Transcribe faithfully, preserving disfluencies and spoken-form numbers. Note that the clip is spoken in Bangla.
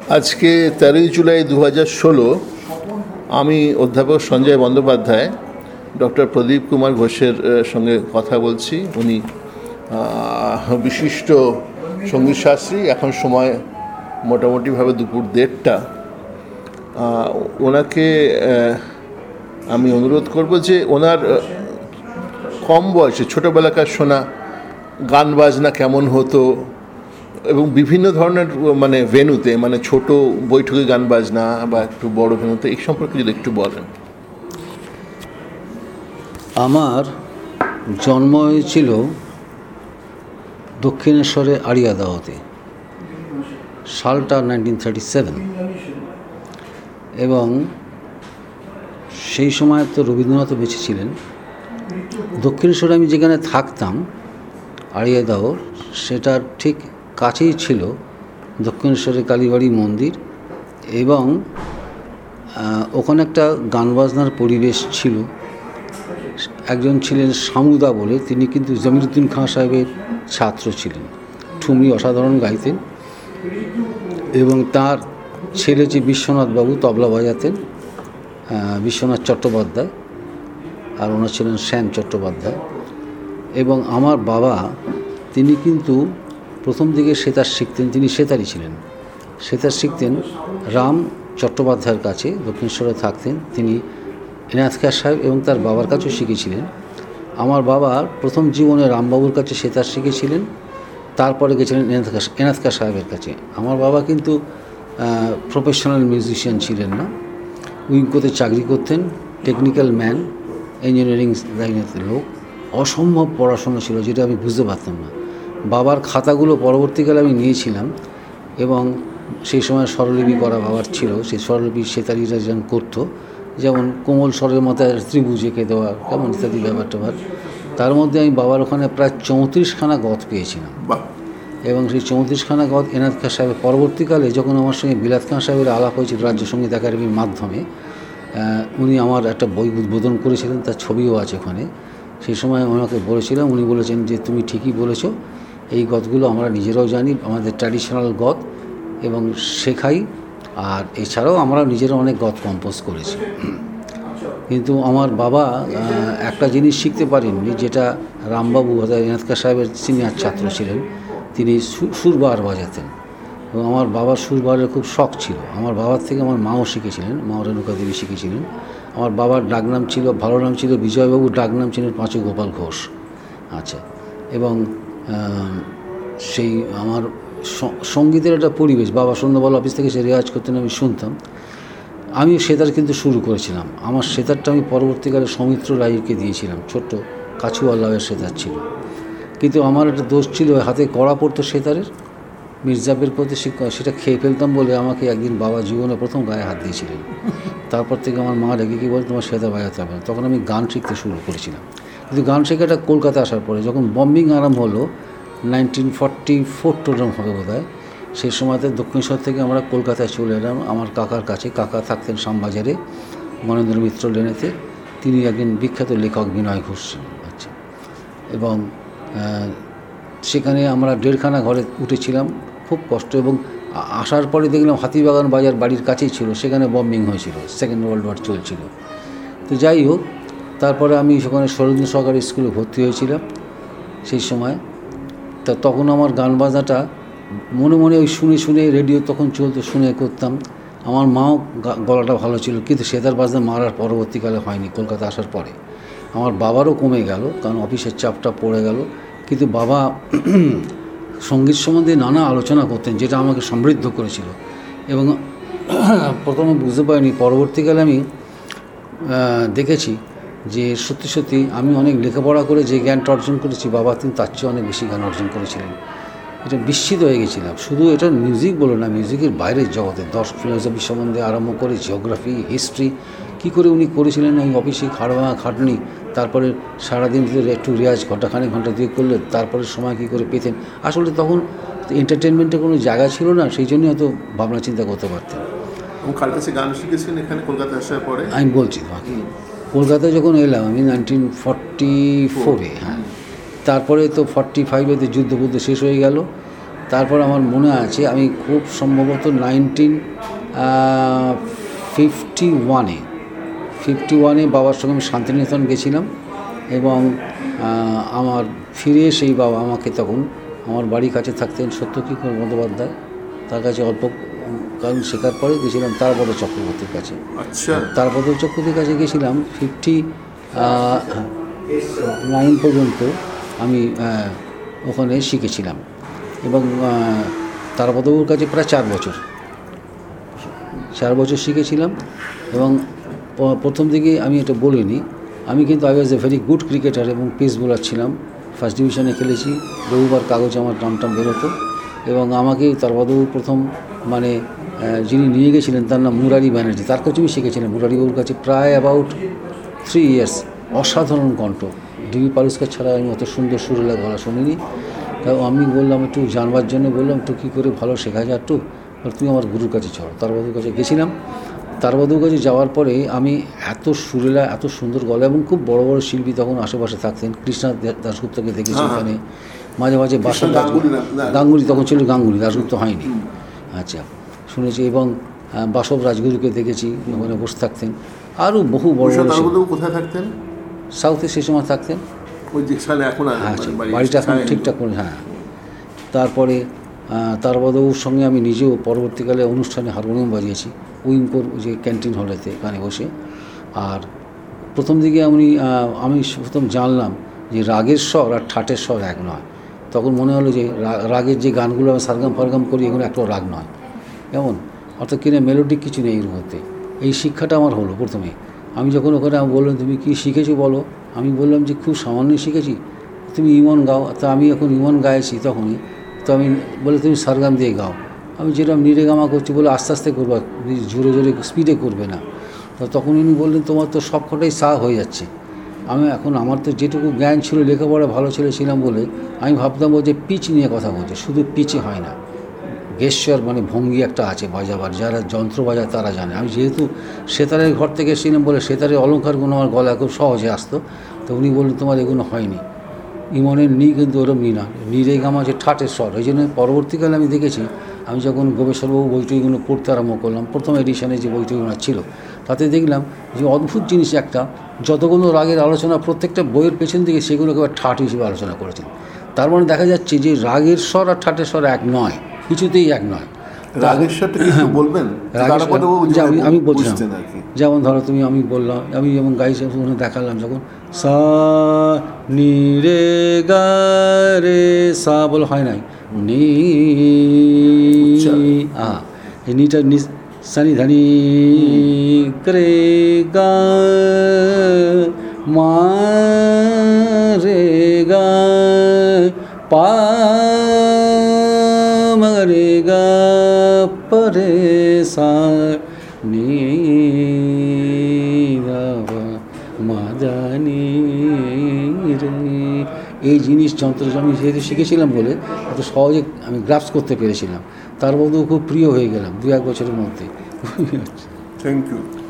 আজকে তেরোই জুলাই দু হাজার ষোলো আমি অধ্যাপক সঞ্জয় বন্দ্যোপাধ্যায় ডক্টর প্রদীপ কুমার ঘোষের সঙ্গে কথা বলছি। উনি বিশিষ্ট সঙ্গীতশাস্ত্রী। এখন সময় মোটামুটিভাবে দুপুর দেড়টা। ওনাকে আমি অনুরোধ করব যে ওনার কম বয়সে ছোটোবেলাকার শোনা গান বাজনা কেমন হতো এবং বিভিন্ন ধরনের মানে ভেন্যুতে, মানে ছোট বৈঠকে গান বাজনা বা একটু বড় ভেন্যুতে, এই সম্পর্কে যদি একটু বলেন। আমার জন্ম হয়েছিল দক্ষিণেশ্বরে আড়িয়াদাওতে, সালটা নাইনটিন থার্টি সেভেন, এবং সেই সময় তো রবীন্দ্রনাথও বেঁচে ছিলেন। দক্ষিণেশ্বরে আমি যেখানে থাকতাম আড়িয়াদাওর, সেটার ঠিক কাছেই ছিল দক্ষিণেশ্বরে কালীবাড়ি মন্দির, এবং ওখানে একটা গান বাজনার পরিবেশ ছিল। একজন ছিলেন সামুদা বলে, তিনি কিন্তু জমিরুদ্দিন খাঁ সাহেবের ছাত্র ছিলেন। ঠুমরি অসাধারণ গাইতেন, এবং তার ছেলে যে বিশ্বনাথবাবু তবলা বাজাতেন, বিশ্বনাথ চট্টোপাধ্যায়, আর ওনার ছিলেন শ্যাম চট্টোপাধ্যায়। এবং আমার বাবা, তিনি কিন্তু প্রথম দিকে সেতার শিখতেন, তিনি সেতারই ছিলেন। সেতার শিখতেন রাম চট্টোপাধ্যায়ের কাছে, দক্ষিণেশ্বরে থাকতেন তিনি। এনায়েত খাঁ সাহেব এবং তার বাবার কাছেও শিখেছিলেন। আমার বাবার প্রথম জীবনে রামবাবুর কাছে সেতার শিখেছিলেন, তারপরে গেছিলেন এনায়েত খাঁ এনায়েত খাঁ সাহেবের কাছে। আমার বাবা কিন্তু প্রফেশনাল মিউজিশিয়ান ছিলেন না, উইঙ্কোতে চাকরি করতেন, টেকনিক্যাল ম্যান, ইঞ্জিনিয়ারিং লাইনের লোক। অসম্ভব পড়াশোনা ছিল, যেটা আমি বুঝতে পারতাম না। বাবার খাতাগুলো পরবর্তীকালে আমি নিয়েছিলাম, এবং সেই সময় স্বরলিপি করা বাবার ছিল। সেই স্বরলিপি সেতারিরা যেন করতো, যেমন কোমল স্বরের মাথায় ত্রিভুজ এঁকে দেওয়া, কেমন ইত্যাদি ব্যাপার ট্যাপার। তার মধ্যে আমি বাবার ওখানে প্রায় চৌত্রিশখানা গত পেয়েছিলাম, এবং সেই চৌত্রিশখানা গত এনায়েত খাঁ সাহেবের পরবর্তীকালে যখন আমার সঙ্গে বিলাত খাঁ সাহেবের আলাপ হয়েছিল রাজ্য সঙ্গীত একাডেমির মাধ্যমে, উনি আমার একটা বই উদ্বোধন করেছিলেন, তার ছবিও আছে ওখানে। সেই সময় আমাকে বলেছিলাম, উনি বলেছেন যে তুমি ঠিকই বলেছো, এই গতগুলো আমরা নিজেরাও জানি, আমাদের ট্র্যাডিশনাল গত, এবং শেখাই। আর এছাড়াও আমরা নিজেরা অনেক গত কম্পোজ করেছি। কিন্তু আমার বাবা একটা জিনিস শিখতে পারেননি, যেটা রামবাবু অর্থাৎ এনায়েত খাঁ সাহেবের সিনিয়র ছাত্র ছিলেন, তিনি সুরবার বাজাতেন, এবং আমার বাবার সুরবারের খুব শখ ছিল। আমার বাবার থেকে আমার মাও শিখেছিলেন, মা রেণুকা দেবী শিখেছিলেন। আমার বাবার ডাকনাম ছিল, ভালো নাম ছিল বিজয়বাবু, ডাকনাম ছিলেন পাঁচু গোপাল ঘোষ। আচ্ছা, এবং সেই আমার সঙ্গীতের একটা পরিবেশ, বাবা সন্ধ্যাবেলা অফিস থেকে সে রেওয়াজ করতেন, আমি শুনতাম। আমি সেতার কিন্তু শুরু করেছিলাম। আমার সেতারটা আমি পরবর্তীকালে সৌমিত্র রায়কে দিয়েছিলাম, ছোট্ট কাছুয়াল্লাহের সেতার ছিল। কিন্তু আমার একটা দোষ ছিল, হাতে কড়া পড়তো সেতারের, মির্জাবের প্রতি শিক্ষা, সেটা খেয়ে ফেলতাম বলে আমাকে একদিন বাবা জীবনে প্রথম গায়ে হাত দিয়েছিলেন। তারপর থেকে আমার মা রেগে কি বলে, তোমার সেতার বাজাতে হবে না। তখন আমি গান শিখতে শুরু করেছিলাম। কিন্তু গান শেখাটা কলকাতা আসার পরে, যখন বম্বিং আরম্ভ হলো নাইনটিন ফর্টি ফোর টোরম হবে বোধ হয়, সেই সময়তে দক্ষিণেশ্বর থেকে আমরা কলকাতায় চলে এলাম আমার কাকার কাছে। কাকা থাকতেন শ্যামবাজারে, মনেন্দ্র মিত্র লেনেতে। তিনি একজন বিখ্যাত লেখক, বিনয় ঘোষ। আচ্ছা, এবং সেখানে আমরা দেড়খানা ঘরে উঠেছিলাম, খুব কষ্ট। এবং আসার পরে দেখলাম হাতিবাগান বাজার বাড়ির কাছেই ছিল, সেখানে বম্বিং হয়েছিল, সেকেন্ড ওয়ার্ল্ড ওয়ার চলছিল। তো যাই হোক, তারপরে আমি সেখানে শরীন্দ্র সরকারি স্কুলে ভর্তি হয়েছিলাম সেই সময়। তা তখন আমার গান বাজনাটা মনে মনে ওই শুনে শুনে, রেডিও তখন চলতো, শুনে করতাম। আমার মাও গলাটা ভালো ছিল, কিন্তু সেতার বাজনা মারার পরবর্তীকালে হয়নি কলকাতা আসার পরে। আমার বাবারও কমে গেল, কারণ অফিসের চাপটা পড়ে গেল। কিন্তু বাবা সঙ্গীত সম্বন্ধে নানা আলোচনা করতেন, যেটা আমাকে সমৃদ্ধ করেছিল। এবং প্রথমে বুঝতে পারিনি, পরবর্তীকালে আমি দেখেছি যে সত্যি সত্যি আমি অনেক লেখাপড়া করে যে জ্ঞানটা অর্জন করেছি, বাবা তিনি তার চেয়ে অনেক বেশি জ্ঞান অর্জন করেছিলেন। এটা বিস্মিত হয়ে গেছিলাম। শুধু এটা মিউজিক বলো না, মিউজিকের বাইরের জগতে দর্শক ফিলোসফি সম্বন্ধে আরম্ভ করে জিওগ্রাফি, হিস্ট্রি, কী করে উনি করেছিলেন ওই অফিসে খাটবা খাটনি, তারপরে সারাদিন ধরে একটু রেয়াজ ঘন্টাখানেক ঘন্টা দিয়ে করলে তারপরে সময় কী করে পেতেন। আসলে তখন এন্টারটেনমেন্টের কোনো জায়গা ছিল না, সেই জন্যই হয়তো ভাবনা চিন্তা করতে পারতেন। কার কাছে গান শিখেছেন এখানে কলকাতা আসার পরে? আমি বলছি তোমাকে, কলকাতায় যখন এলাম আমি নাইনটিন ফর্টি ফোরে, হ্যাঁ, তারপরে তো ফর্টি ফাইভে যুদ্ধ বুদ্ধ শেষ হয়ে গেল। তারপর আমার মনে আছে আমি খুব সম্ভবত নাইনটিন ফিফটি ওয়ানে ফিফটি ওয়ানে বাবার সঙ্গে আমি শান্তিনিকেতন গেছিলাম এবং আমার ফিরে সেই বাবা আমাকে তখন আমার বাড়ির কাছে থাকতেন সত্যকিশোর বন্দ্যোপাধ্যায়, তার কাছে অল্প কারণ শেখার পরে গেছিলাম তারপদ চক্রবর্তীর কাছে। আচ্ছা, তারপদ চক্রবর্তীর কাছে গেছিলাম ফিফটি নাইন পর্যন্ত আমি ওখানে শিখেছিলাম এবং তারপদবাবুর কাছে প্রায় চার বছর চার বছর শিখেছিলাম এবং প্রথম দিকে আমি এটা বলিনি, আমি কিন্তু I was a very good cricketer এবং পেস বোলার ছিলাম। ফার্স্ট ডিভিশনে খেলেছি, রবিবার কাগজে আমার নাম টাম বেরোতো এবং আমাকে তারপদবাবু প্রথম মানে যিনি নিয়ে গেছিলেন তার নাম মুরারি ব্যানার্জি, তার কাছে আমি শিখেছিলাম। মুরারিবাবুর কাছে প্রায় অ্যাবাউট থ্রি ইয়ার্স। অসাধারণ কণ্ঠ, ডিবি পালুস্কার ছাড়া আমি অত সুন্দর সুরেলা গলা শুনিনি। তাও আমি বললাম একটু জানবার জন্য বললাম একটু কী করে ভালো শেখা যায়, একটু তুমি আমার গুরুর কাছে চলো। তারপদবাবুর কাছে গেছিলাম। তারপদবাবুর কাছে যাওয়ার পরে আমি এত সুরেলা এত সুন্দর গলা এবং খুব বড় বড় শিল্পী তখন আশেপাশে থাকতেন। কৃষ্ণনাথ দাশগুপ্তকে দেখেছি ওখানে, মাঝে মাঝে বাসন গাঙ্গুলি, তখন ছিল গাঙ্গুলি, দাশগুপ্ত হয়নি। আচ্ছা, শুনেছি এবং বাসব রাজগুরুকে দেখেছি ওখানে বসে থাকতেন। আরও বহু বড় বড় কোথায় থাকতেন? সাউথে সে সময় থাকতেন। হ্যাঁ, বাড়িটা এখন ঠিকঠাক করে। হ্যাঁ, তারপরে তারপদবাবুর সঙ্গে আমি নিজেও পরবর্তীকালে অনুষ্ঠানে হারমোনিয়াম বাজিয়েছি উইমকোর যে ক্যান্টিন হলেতে, এখানে বসে। আর প্রথম দিকে আমি আমি প্রথম জানলাম যে রাগের স্বর আর ঠাটের স্বর এক নয়। তখন মনে হলো যে রাগের যে গানগুলো আমি সারগাম ফারগাম করি এগুলো একটাও রাগ নয়, কেমন অর্থাৎ কিনা মেলোডিক কিছু নেই এর মধ্যে। এই শিক্ষাটা আমার হলো প্রথমে। আমি যখন ওখানে আমি বললাম তুমি কী শিখেছো বলো, আমি বললাম যে খুব সামান্যই শিখেছি। তুমি ইমন গাও, তা আমি এখন ইমন গাইছি তখনই। তো আমি বলে তুমি সারগাম দিয়ে গাও। আমি যেরকম নিরেগামা করছি বলে আস্তে আস্তে করবো, জোরে জোরে স্পিডে করবে না। তো তখন উনি বললেন তোমার তো সব কটাই সা হয়ে যাচ্ছে। আমি এখন আমার তো যেটুকু জ্ঞান ছিল, লেখাপড়া ভালো ছেলে ছিলাম বলে আমি ভাবতাম ও যে পিচ নিয়ে কথা বলছে, শুধু পিচে হয় না, গেস্চার মানে ভঙ্গি একটা আছে বাজাবার, যারা যন্ত্র বাজায় তারা জানে। আমি যেহেতু সেতারের ঘর থেকে এসেছিলাম বলে সেতারের অলঙ্কারগুলো আমার গলায় খুব সহজে আসতো। তো উনি বললেন তোমার এগুলো হয়নি, ইমনের নি কিন্তু ওরম নি না, নিরে গামা যে ঠাটের স্বর। ওই জন্য পরবর্তীকালে আমি দেখেছি, আমি যখন গোবেশ্বরবাবু বইটইগুলো পড়তে আরম্ভ করলাম, প্রথম এডিশনে যে বইটইগুলো ছিল তাতে দেখলাম যে অদ্ভুত জিনিস একটা, যতগুলো রাগের আলোচনা প্রত্যেকটা বইয়ের পেছন দিকে সেগুলোকে আবার ঠাট হিসেবে আলোচনা করেছেন। তার মানে দেখা যাচ্ছে যে রাগের স্বর আর ঠাটের স্বর এক নয়, কিছুতেই এক নয়। রাগের স্বরটা কি বলবেন? আমি বলছিলাম যেমন ধরো তুমি, আমি বললাম, আমি যেমন গাইছি দেখালাম যখন সা নি রে গা রে সা বলে হয় নাই, নি আ এই নিটা নি সানি ধানি রে গা মা রে গা পা রে গা পরে সা নি মাদানি রে। এই জিনিস যন্ত্র আমি যেহেতু শিখেছিলাম বলে এত সহজে আমি গ্রাফস করতে পেরেছিলাম। তার মধ্যেও খুব প্রিয় হয়ে গেলাম দু এক বছরের মধ্যে। Thank you.